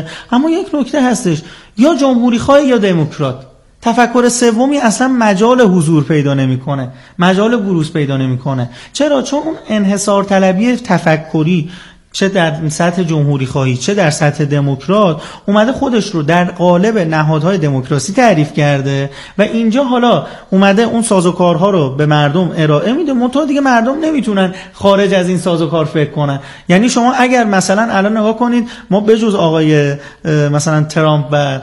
اما یک نکته هستش، یا جمهوری خواه یا دموکرات. تفکر سومی اصلا مجال حضور پیدا نمیکنه، مجال بروز پیدا نمیکنه. چرا؟ چون اون انحصار طلبی تفکری چه در سطح جمهوری خواهی چه در سطح دموکرات اومده خودش رو در قالب نهادهای دموکراسی تعریف کرده و اینجا حالا اومده اون سازوکارها رو به مردم ارائه میده، منتها دیگه مردم نمیتونن خارج از این سازوکار فکر کنن. یعنی شما اگر مثلا الان نگاه کنید، ما بجز آقای مثلا ترامپ و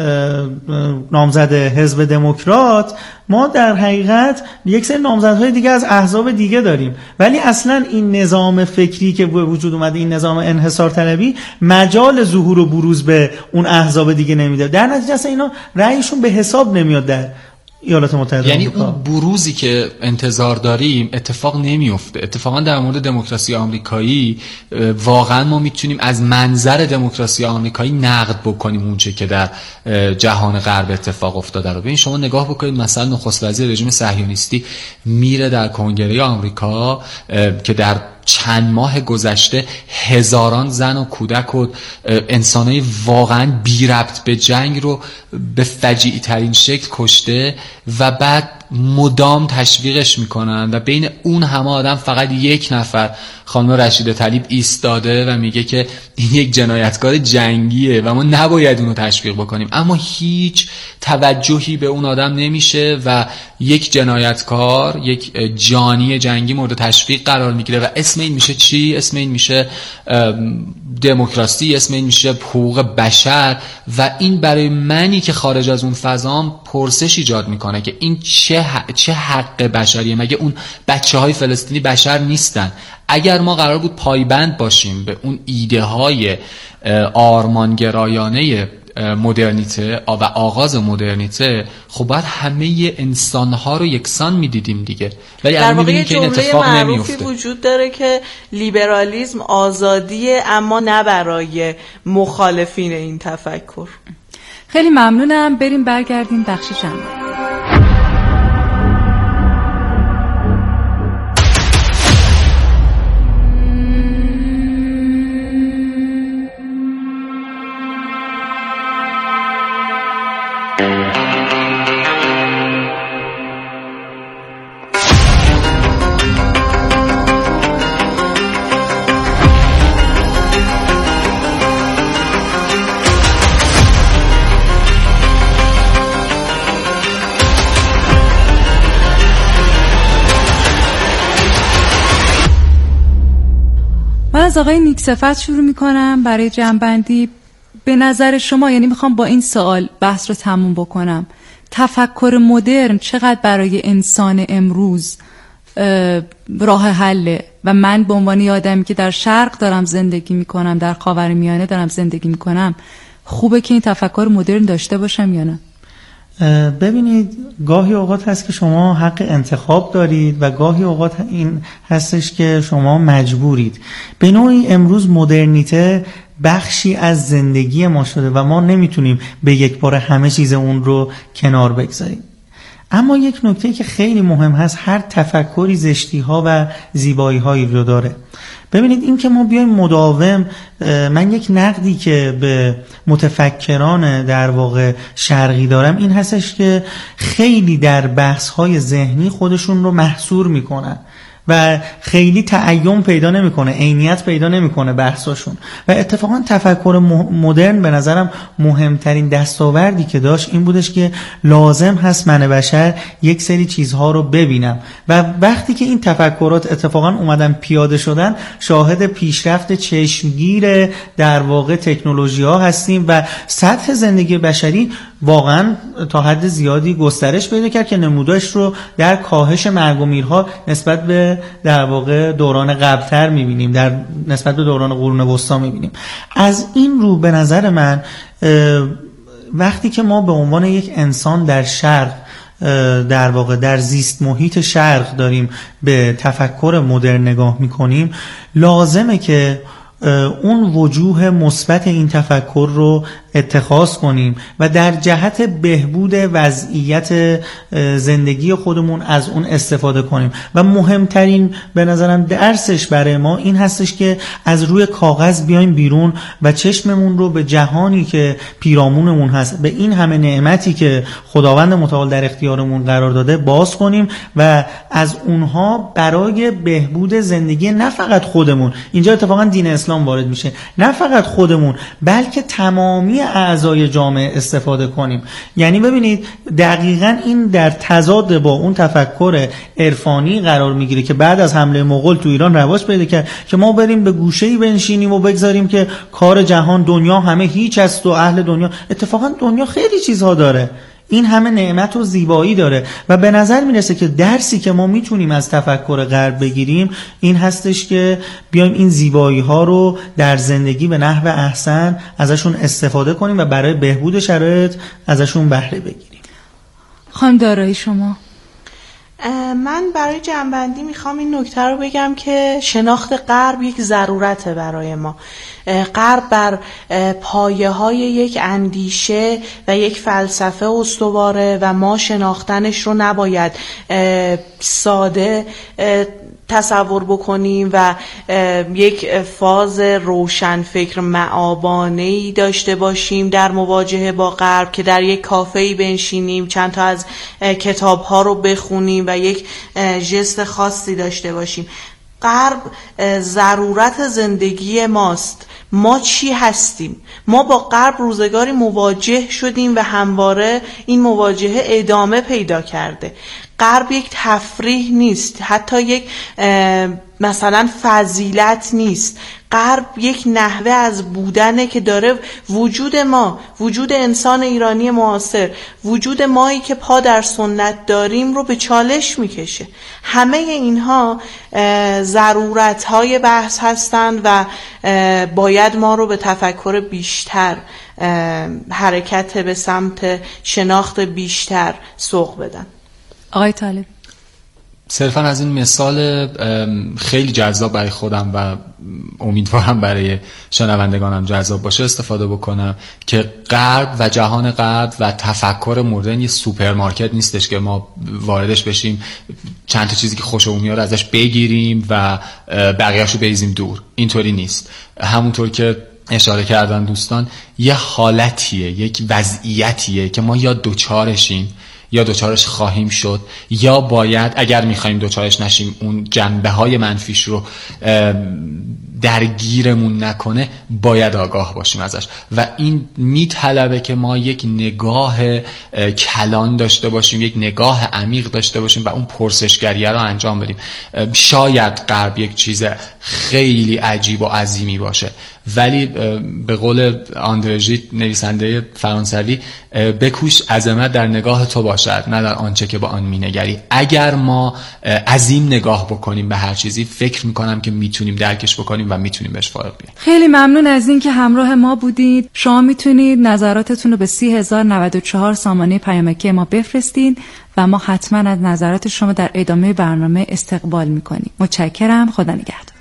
نامزد حزب دموکرات، ما در حقیقت یک سری نامزدهای دیگه از احزاب دیگه داریم، ولی اصلا این نظام فکری که به وجود اومده، این نظام انحصار طلبی، مجال ظهور و بروز به اون احزاب دیگه نمیده. در نتیجه اصلا اینا رأیشون به حساب نمیاد در ایالات متحده یعنی آمریکا. اون بروزی که انتظار داریم اتفاق نمیفته. اتفاقا در مورد دموکراسی آمریکایی واقعا ما میتونیم از منظر دموکراسی آمریکایی نقد بکنیم اونچه که در جهان غرب اتفاق افتاده رو. ببین شما نگاه بکنید، مثلا نخست وزیر رژیم صهیونیستی میره در کنگره آمریکا که در چند ماه گذشته هزاران زن و کودک و انسانای واقعا بی ربط به جنگ رو به فجیع ترین شکل کشته و بعد مدام تشویقش میکنن و بین اون همه آدم فقط یک نفر، خانم رشیده طلیب، ایستاده و میگه که این یک جنایتکار جنگیه و ما نباید اونو تشویق بکنیم. اما هیچ توجهی به اون آدم نمیشه و یک جنایتکار، یک جانی جنگی مورد تشویق قرار میگیره و اسم این میشه چی؟ اسم این میشه دموکراسی، اسم این میشه حقوق بشر. و این برای منی که خارج از اون فضام پرسش ایجاد میکنه که این چه حق بشریه؟ مگه اون بچه‌های فلسطینی بشر نیستن؟ اگر ما قرار بود پایبند باشیم به اون ایده های آرمانگرایانه مدرنیته و آغاز مدرنیته، خب باید همه انسانها رو یکسان میدیدیم دیگه. ولی در واقع یه جمله معروفی وجود داره که لیبرالیسم آزادیه، اما نه برای مخالفین این تفکر. خیلی ممنونم. بریم برگردیم بخش چند. از آقای نیک‌صفت شروع میکنم برای جمع‌بندی. به نظر شما، یعنی میخوام با این سوال بحث رو تموم بکنم، تفکر مدرن چقدر برای انسان امروز راه حله؟ و من به عنوان یه آدمی که در شرق دارم زندگی میکنم، در خاورمیانه دارم زندگی میکنم، خوبه که این تفکر مدرن داشته باشم یا نه؟ ببینید، گاهی اوقات هست که شما حق انتخاب دارید و گاهی اوقات این هستش که شما مجبورید. به نوعی امروز مدرنیته بخشی از زندگی ما شده و ما نمیتونیم به یک بار همه چیز اون رو کنار بگذاریم. اما یک نکته که خیلی مهم هست، هر تفکری زشتی‌ها و زیبایی‌هایی رو داره. ببینید، این که ما بیایم مداوم، من یک نقدی که به متفکران در واقع شرقی دارم این هستش که خیلی در بحث‌های ذهنی خودشون رو محصور میکنن و خیلی تعین پیدا نمیکنه، عینیت پیدا نمیکنه بحثاشون. و اتفاقا تفکر مدرن به نظرم مهمترین دستاوردی که داشت این بودش که لازم هست من بشر یک سری چیزها رو ببینم و وقتی که این تفکرات اتفاقا اومدن پیاده شدن، شاهد پیشرفت چشمگیر در واقع تکنولوژی ها هستیم و سطح زندگی بشری واقعا تا حد زیادی گسترش پیدا کرد که نمودارش رو در کاهش مرگ و میرها نسبت به در واقع دوران قبل‌تر می‌بینیم، در نسبت به دوران قرون وسطا می‌بینیم. از این رو به نظر من وقتی که ما به عنوان یک انسان در شرق در واقع در زیست محیط شرق داریم به تفکر مدرن نگاه می‌کنیم، لازمه که اون وجوه مثبت این تفکر رو اتخاذ کنیم و در جهت بهبود وضعیت زندگی خودمون از اون استفاده کنیم. و مهمترین به نظرم درسش برای ما این هستش که از روی کاغذ بیایم بیرون و چشممون رو به جهانی که پیرامونمون هست، به این همه نعمتی که خداوند متعال در اختیارمون قرار داده باز کنیم و از اونها برای بهبود زندگی نه فقط خودمون، اینجا اتفاقا دین اسلام وارد میشه، نه فقط خودمون بلکه تمامی اعضای جامعه استفاده کنیم. یعنی ببینید دقیقاً این در تضاد با اون تفکر عرفانی قرار میگیره که بعد از حمله مغول تو ایران رواج پیدا کرد که ما بریم به گوشه‌ای بنشینیم و بگذاریم که کار جهان، دنیا همه هیچ است و اهل دنیا. اتفاقاً دنیا خیلی چیزها داره، این همه نعمت و زیبایی داره و به نظر میرسه که درسی که ما میتونیم از تفکر غرب بگیریم این هستش که بیایم این زیبایی ها رو در زندگی به نحو احسن ازشون استفاده کنیم و برای بهبود شرایط ازشون بهره بگیریم. خانم دارایی شما؟ من برای جنبندی میخوام این نکته رو بگم که شناخت غرب یک ضرورته برای ما. غرب بر پایه‌های یک اندیشه و یک فلسفه استواره و ما شناختنش رو نباید ساده تصور بکنیم و یک فاز روشنفکر مآبانه‌ای داشته باشیم در مواجهه با غرب که در یک کافه‌ای بنشینیم، چند تا از کتاب‌ها رو بخونیم و یک ژست خاصی داشته باشیم. غرب ضرورت زندگی ماست. ما چی هستیم؟ ما با غرب روزگاری مواجه شدیم و همواره این مواجهه ادامه پیدا کرده. غرب یک تفریح نیست، حتی یک مثلا فضیلت نیست. غرب یک نحوه از بودنه که داره وجود ما، وجود انسان ایرانی معاصر، وجود مایی که پا در سنت داریم رو به چالش میکشه. همه اینها ضرورت‌های بحث هستند و باید ما رو به تفکر بیشتر، حرکت به سمت شناخت بیشتر سوق بدن. آقای طالب؟ صرفا از این مثال خیلی جذاب برای خودم و امیدوارم برای شنوندگانم جذاب باشه استفاده بکنم که غرب و جهان غرب و تفکر مدرن یه سوپرمارکت نیستش که ما واردش بشیم، چند تا چیزی که خوشمون میاد ازش بگیریم و بقیه‌اشو بریزیم دور. اینطوری نیست. همونطور که اشاره کردن دوستان، یه حالتیه، یک وضعیتیه که ما یا دوچارشیم یا دوچارش خواهیم شد، یا باید اگر میخوایم دوچارش نشیم اون جنبه‌های منفیش رو درگیرمون نکنه باید آگاه باشیم ازش و این میطلبه که ما یک نگاه کلان داشته باشیم، یک نگاه عمیق داشته باشیم و اون پرسشگریه رو انجام بدیم. شاید غرب یک چیز خیلی عجیب و عظیمی باشه، ولی به قول آندره ژید نویسنده فرانسوی، بکوش عظمت در نگاه تو باشد نه در آنچه که با آن مینگری. اگر ما عظیم نگاه بکنیم به هر چیزی، فکر میکنم که میتونیم درکش بکنیم و میتونیم بهش فارغ بیاییم. خیلی ممنون از این که همراه ما بودید. شما میتونید نظراتتون رو به 30,094 سامانه پیامکی ما بفرستید و ما حتما از نظرات شما در ادامه برنامه استقبال میکنیم. متشکرم. خدا نگهدار.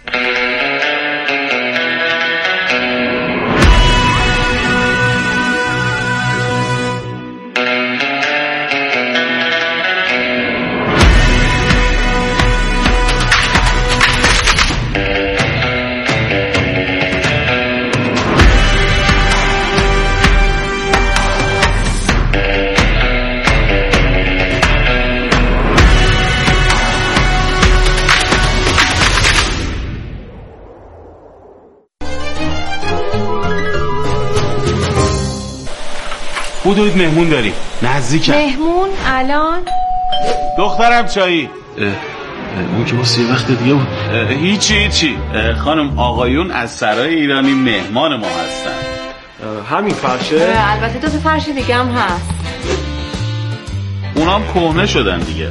بودید مهمون داریم نزدیکم. مهمون الان؟ دخترم چایی؟ اون که واسه یه وقت دیگه بود. هیچی خانم آقایون از سرای ایرانی مهمان ما هستن. همین فرشه؟ البته دو تا فرش دیگه هم هست. اونام کهنه شدن دیگه.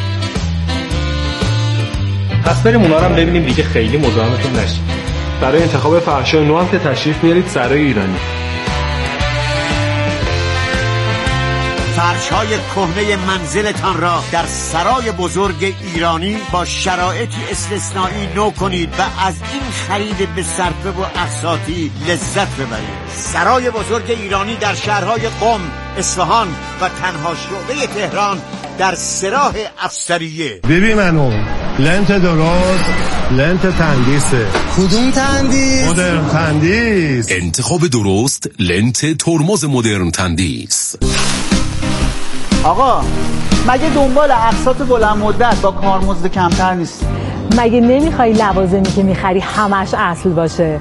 پس بریم اونا رو هم ببینیم دیگه خیلی مزاحمتون نشیم. برای انتخاب فرشای نو هم که تشریف میارید سرای ایرانی. فرش‌های کهنه منزلتان را در سرای بزرگ ایرانی با شرایطی استثنایی نو کنید و از این خرید به صرفه و اقساطی لذت ببرید. سرای بزرگ ایرانی در شهرهای قم، اصفهان و تنها شعبه تهران در سراح افسریه. ببین منو لنت درست، لنت تندیسه. کدوم تندیس؟ مدرن تندیس. انتخاب درست لنت ترمز مدرن تندیس. آقا مگه دنبال اقساط بلند مدت با کارمزد کمتر نیست؟ مگه نمیخوای لوازمی که میخری همش اصل باشه؟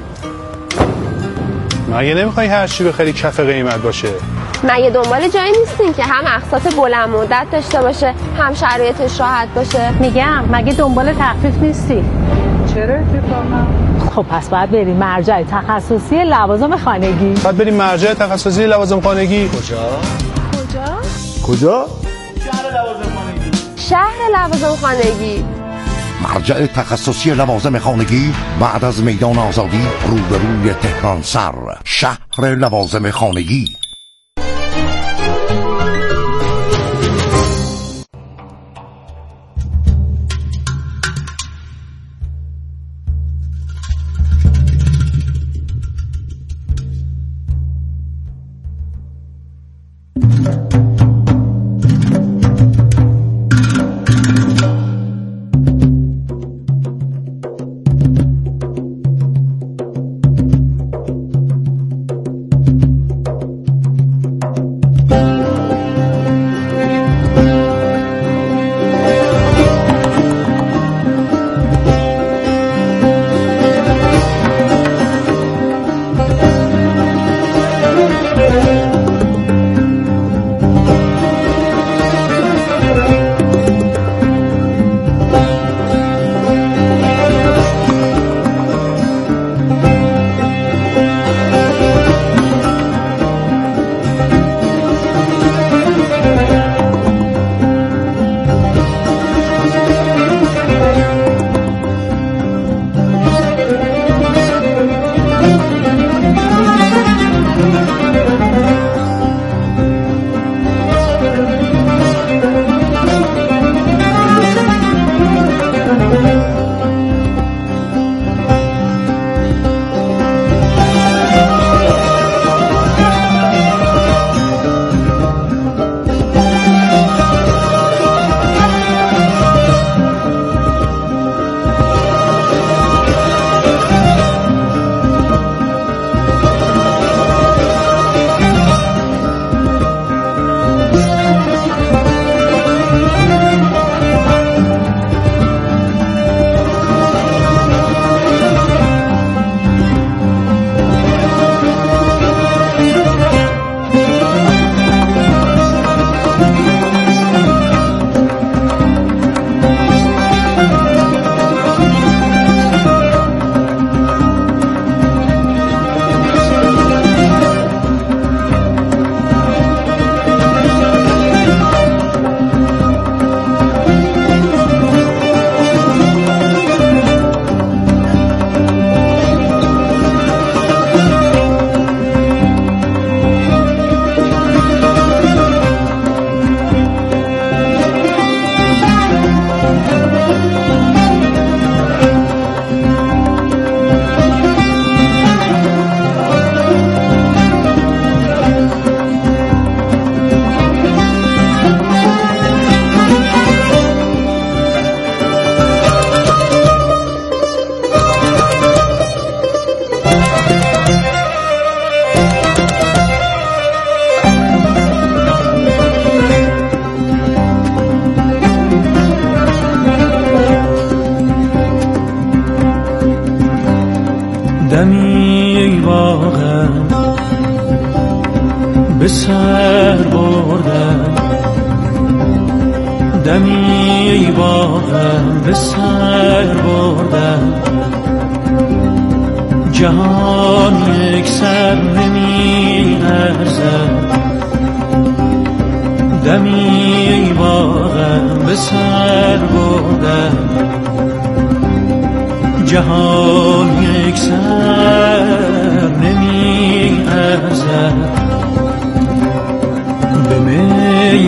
مگه نمیخوای هر چی بخری کف قیمت باشه؟ مگه دنبال جایی نیستین که هم اقساط بلند مدت داشته باشه هم شرایطش راحت باشه؟ میگم مگه دنبال تخفیف نیستی؟ چرا اتفاقا؟ خب پس باید بریم مرجع تخصصی لوازم خانگی. باید بریم مرجع تخصصی لوازم خانگی. کجا؟ شهر لوازم خانگی. مرجع تخصصی لوازم خانگی بعد از میدان آزادی روبروی تهران سر، شهر لوازم خانگی. دمی واقعا به سر بردم، دمی واقعا به سر بردم، جهان یک سر نمی ارزد، دمی واقعا به سر بردم، جهان یک سر نمی ارزد، به می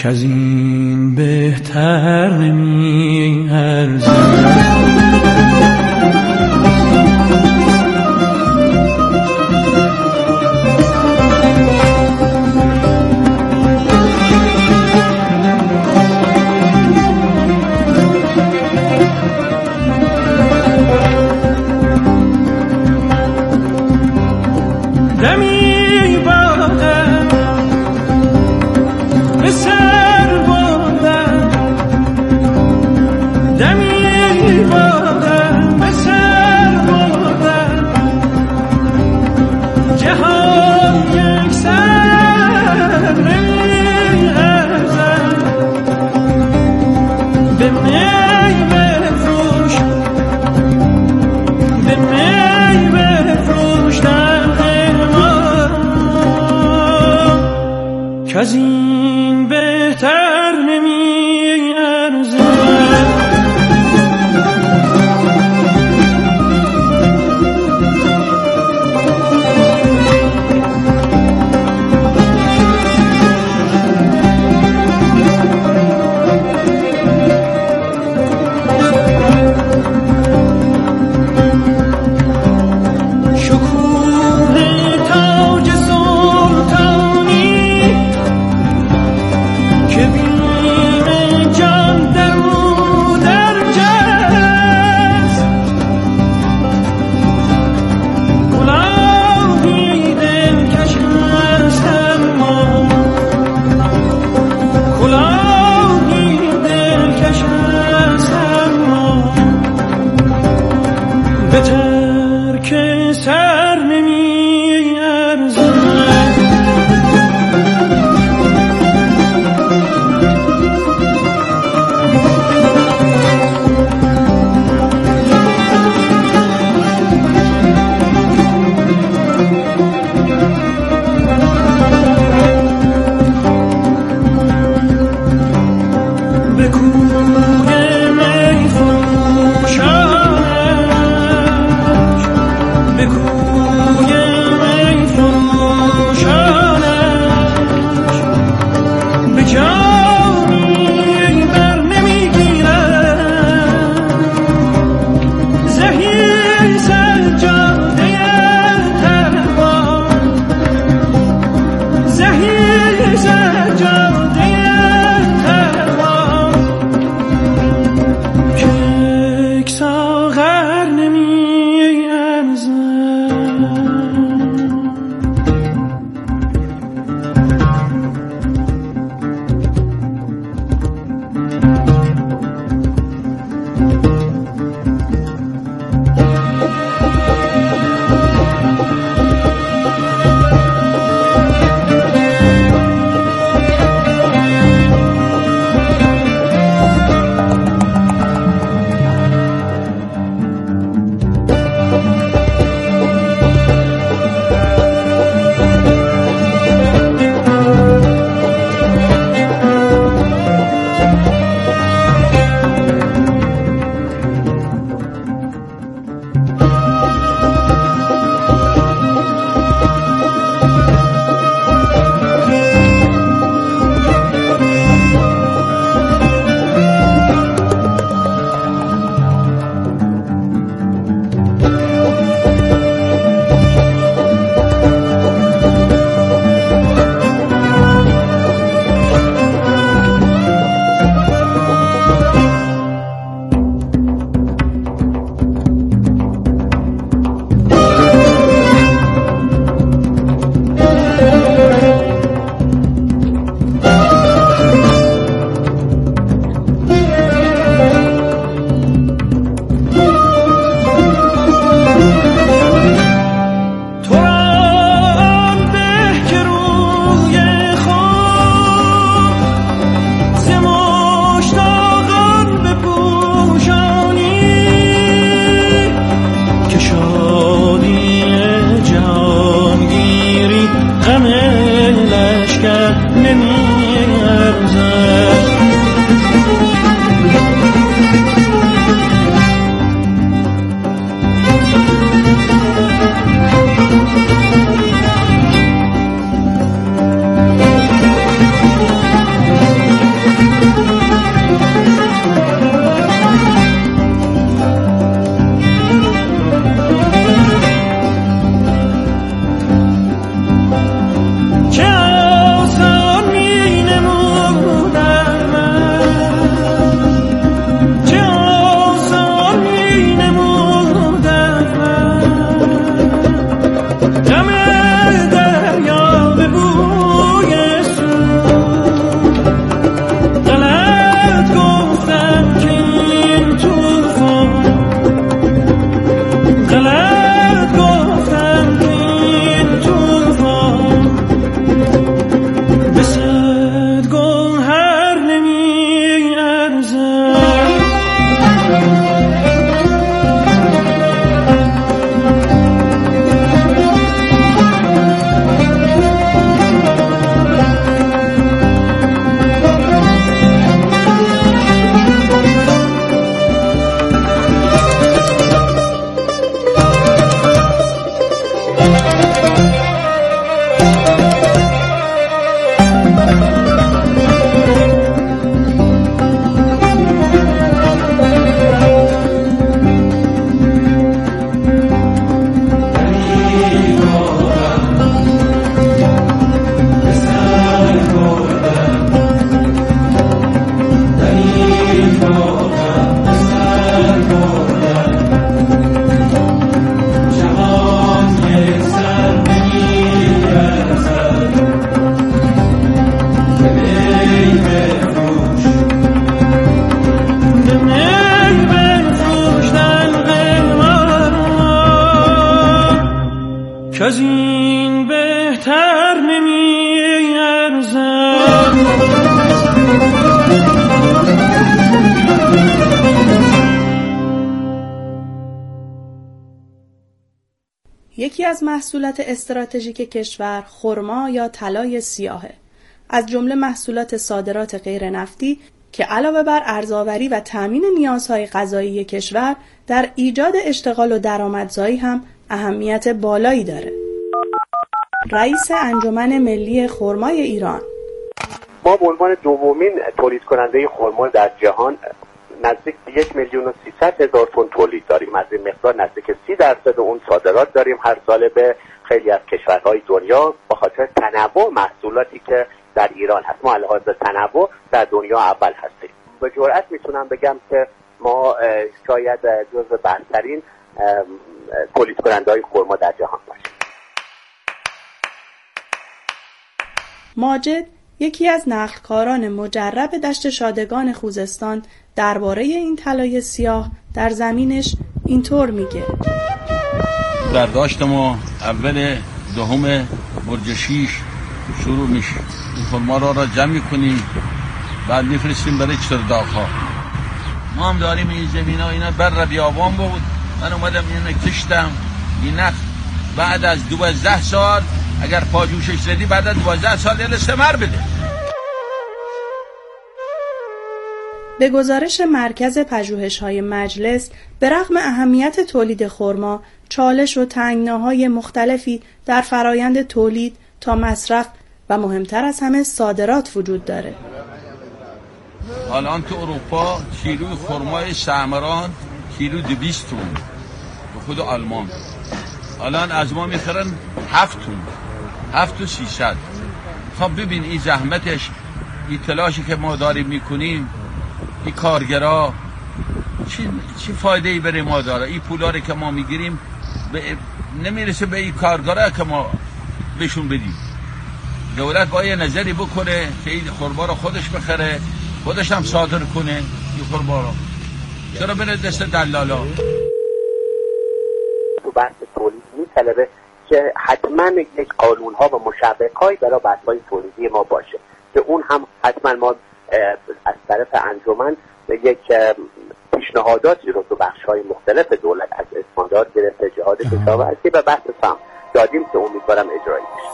که از این بهتر نمی ارزد. از این بهتر نمی ارزد. از این بهتر نمی ارزد. یکی از محصولات استراتژیک کشور خرما یا طلای سیاهه. از جمله محصولات صادرات غیر نفتی که علاوه بر ارزآوری و تامین نیازهای غذایی کشور در ایجاد اشتغال و درآمدزایی هم اهمیت بالایی داره. رئیس انجمن ملی خرمای ایران: ما به عنوان دومین تولید کننده خرما در جهان نزدیک به 1,300,000 تن تولید داریم. از این مقدار نزدیک 30% اون صادرات داریم هر ساله به خیلی از کشورهای دنیا به خاطر تنوع محصولاتی که در ایران هست. ما علاوه بر تنوع در دنیا اول هستیم. به جرئت میتونم بگم که ما شاید جزو برترین تولید کننده‌های خرما در جهان باشیم. ماجد، یکی از نقلکاران مجرب دشت شادگان خوزستان، درباره این طلای سیاه در زمینش اینطور میگه: برداشت ما اول دهم برج 6 شروع میشه. این خرما را جمع میکنیم، بعد میفرستیم برای چرداغ‌ها. ما هم داریم این زمینا اینا بر بیابان بود. من اومدم اینو کشتم. این نخل بعد از 12 سال اگر پاجوشش زدی بعد از 12 سال دل ثمر بده. به گزارش مرکز پژوهش‌های مجلس، به رغم اهمیت تولید خرما، چالش و تنگناهای مختلفی در فرایند تولید تا مصرف و مهمتر از همه صادرات وجود داره. الان تو اروپا کیلوی خرمای سمران کیلو 200 تن، به خود آلمان الان از ما میخرن 7 تن، 7,300. خب ببین این زحمتش، این تلاشی که ما داریم میکنیم، این کارگرا چی فایده ای برای ما داره؟ این پولاری که ما میگیریم نمیرسه به این کارگرا که ما بهشون بدیم. دولت باید یه نظری بکنه که این خرما رو خودش بخره، خودش هم صادر کنه. این خرما رو چرا بره دست دلالا؟ تو بحث تولید میطلبه که حتما یک قانون‌ها و مشوق‌هایی برای بحث‌های تولیدی ما باشه که اون هم حتما ما از طرف انجمن یک پیشنهاداتی رو تو بخش‌های مختلف دولت از استاندارد گرفته جهاد کشاورزی و بحث سهم دادیم که امیدوارم اجرایی بشه.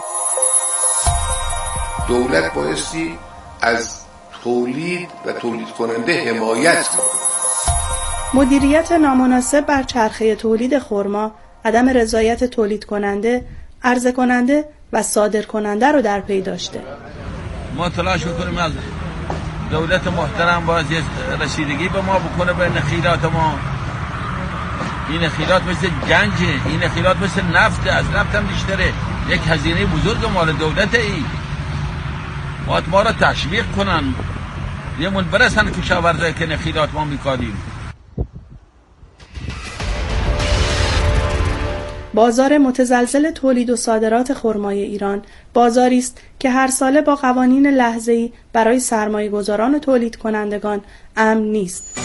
دولت بایستی از تولید و تولید کننده حمایت کنه. مدیریت نامناسب بر چرخه تولید خرما، عدم رضایت تولید کننده، عرضه کننده و صادر کننده رو در پی داشته. ما تلاش می‌کنیم از دولت محترم باز رسیدگی به ما بکنه به نخیلات ما. این نخیلات مثل گنجه، این نخیلات مثل نفت، از نفت هم بیشتره. یک هزینه بزرگ مال دولته. ای ما را تشویق کنن، یه من برسن کشاورزایی که نخیلات ما میکادیم. بازار متزلزل تولید و صادرات خرمای ایران بازاری است که هر ساله با قوانین لحظه‌ای برای سرمایه‌گذاران و تولید کنندگان امن نیست.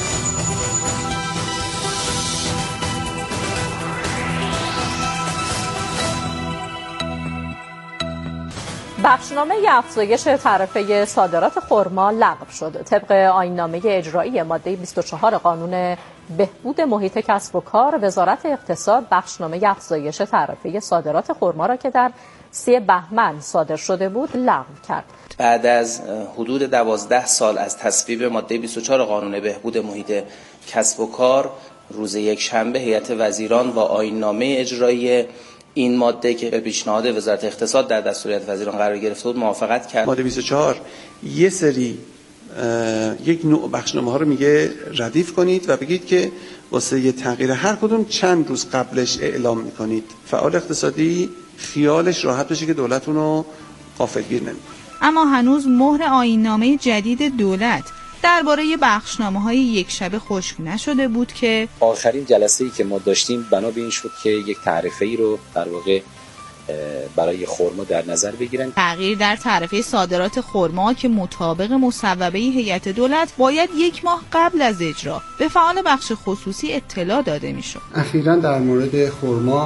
بخشنامه افزایش تعرفه صادرات خرما لغو شد. طبق آیین‌نامه اجرایی ماده 24 قانون بهبود محیط کسب و کار، وزارت اقتصاد بخشنامه افزایش تعرفه صادرات خرما را که در 3 بهمن صادر شده بود لغو کرد. بعد از حدود 12 سال از تصویب ماده 24 قانون بهبود محیط کسب و کار، روز یکشنبه هیئت وزیران با آیین‌نامه اجرایی این ماده که به پیشنهاد وزارت اقتصاد در دستوریت وزیران قرار گرفته بود موافقت کرد. ماده 24 یه سری یک نوع بخشنامه ها رو میگه ردیف کنید و بگید که واسه یه تغییر هر کدوم چند روز قبلش اعلام میکنید. فعال اقتصادی خیالش راحت بشه که دولت اونو غافلگیر نمیکنه. اما هنوز مهر آیین‌نامه جدید دولت درباره بخشنامه‌های یک شبه خشک نشده بود که آخرین جلسه‌ای که ما داشتیم بنا به این شد که یک تعرفه‌ای رو در واقع برای خرما در نظر بگیرن. تغییر در تعرفه صادرات خرما که مطابق مصوبه هیئت دولت باید 1 ماه قبل از اجرا به فعال بخش خصوصی اطلاع داده میشد. اخیراً در مورد خرما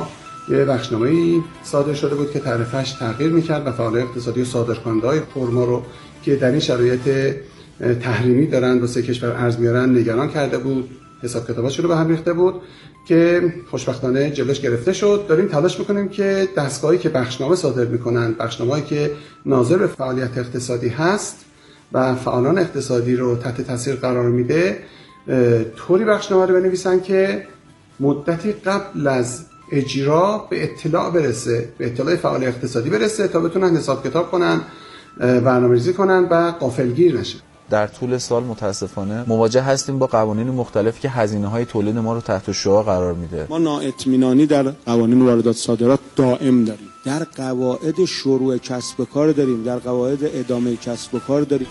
یه بخشنامه‌ای صادر شده بود که تعرفه‌اش تغییر می‌کرد و فعالای اقتصادی و صادرکننده‌های خرما رو که در این شرایط تحریمی دارن و 3 کشور ارز میارن نگران کرده بود، حساب کتاباشون رو به هم ریخته بود که خوشبختانه جلوش گرفته شد. داریم تلاش میکنیم که دستگاهی که بخشنامه صادر میکنن، بخشنامه‌ای که ناظر به فعالیت اقتصادی هست و فعالان اقتصادی رو تحت تاثیر قرار میده، طوری بخشنامه رو بنویسن که مدتی قبل از اجرا به اطلاع برسه، به اطلاع فعال اقتصادی برسه تا بتونن حساب کتاب کنن، برنامه‌ریزی کنن و غافلگیر نشن. در طول سال متاسفانه مواجه هستیم با قوانین مختلف که هزینه‌های تولید ما رو تحت شعاع قرار میده. ما نااطمینانی در قوانین واردات صادرات دائم داریم. در قواعد شروع کسب و کار داریم، در قواعد ادامه کسب و کار داریم.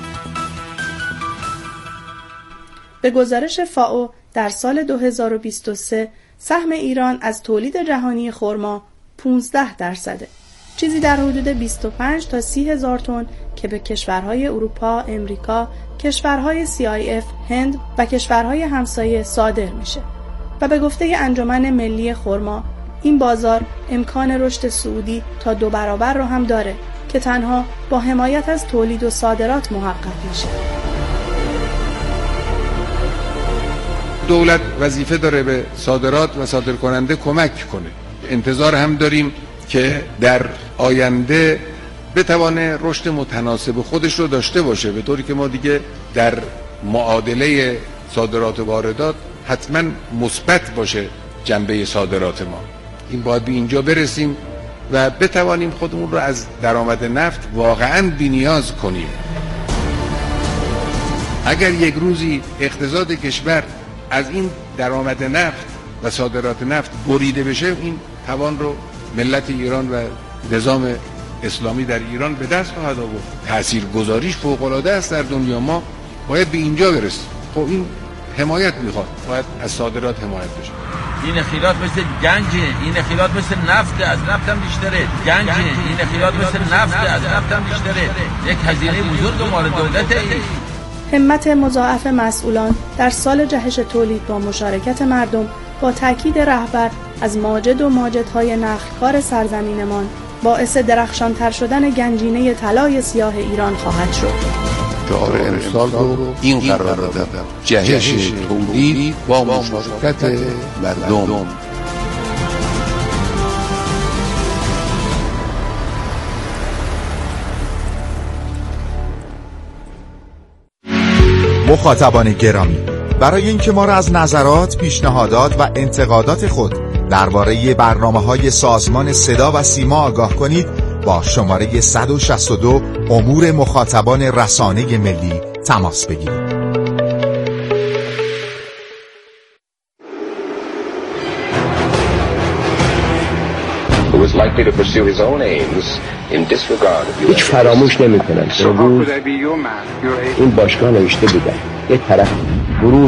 به گزارش فائو در سال 2023 سهم ایران از تولید جهانی خرما 15%، چیزی در حدود 25 تا 30 هزار تن که به کشورهای اروپا، امریکا، کشورهای CIF، هند و کشورهای همسایه صادر میشه. و به گفته انجمن ملی خرما، این بازار امکان رشد صعودی تا 2 برابر رو هم داره که تنها با حمایت از تولید و صادرات محقق میشه. دولت وظیفه داره به صادرات و صادرکننده کمک کنه. انتظار هم داریم که در آینده بتوانه رشد متناسب خودش رو داشته باشه، به طوری که ما دیگه در معادله صادرات و واردات حتما مثبت باشه جنبه صادرات ما. این باید به اینجا برسیم و بتوانیم خودمون رو از درآمد نفت واقعاً بی‌نیاز کنیم. اگر یک روزی اقتصاد کشور از این درآمد نفت و صادرات نفت بریده بشه، این توان رو ملت ایران و نظام اسلامی در ایران به دست خواهد آورد. تاثیرگذاریش فوق‌العاده است در دنیا. ما باید به اینجا برسیم. خب این حمایت میخواد، باید از صادرات حمایت بشه. این خیلات مثل گنجه، این خیلات مثل نفت، از نفت هم بیشتره. گنجه، این خیلات مثل نفت، از نفت هم بیشتره. یک هزینه بزرگ مال دولته. همت مضاعف مسئولان در سال جهش تولید با مشارکت مردم با تاکید رهبر از ماجد و ماجدهای نخلکار سرزمینمان باعث درخشانتر شدن گنجینه طلای سیاه ایران خواهد شد. شعار امسال رو این قرار دادم: جهش تولید با مشارکت مردم. مخاطبان گرامی، برای اینکه ما را از نظرات، پیشنهادات و انتقادات خود درباره برنامه‌های سازمان صدا و سیما آگاه کنید، با شماره 162 امور مخاطبان رسانه ملی تماس بگیرید. هیچ فراموش نمی کنن. این باشگاه نوشته بودن یه طرف گروه